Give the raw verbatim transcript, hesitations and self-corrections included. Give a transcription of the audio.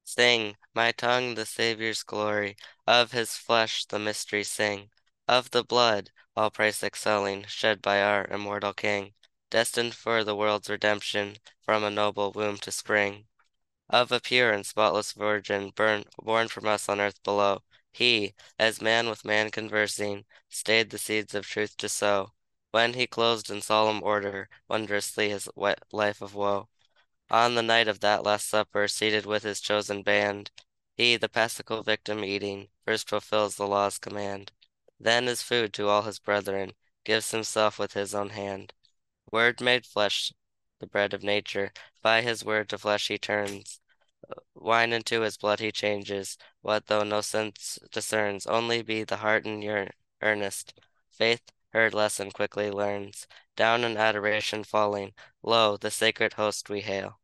Sing, my tongue, the Saviour's glory, of his flesh the mystery sing, of the blood, all price excelling, shed by our immortal King, destined for the world's redemption, from a noble womb to spring. Of a pure and spotless virgin, born, born from us on earth below, he, as man with man conversing, stayed the seeds of truth to sow, when he closed in solemn order, wondrously his wet life of woe. On the night of that Last Supper, seated with his chosen band, he, the paschal victim eating, first fulfills the law's command. Then as food to all his brethren, gives himself with his own hand. Word made flesh, the bread of nature, by his word to flesh he turns. Wine into his blood he changes, what though no sense discerns, only be the heart in yearn- earnest. Faith, heard lesson quickly learns. Down in adoration falling, lo, the sacred host we hail.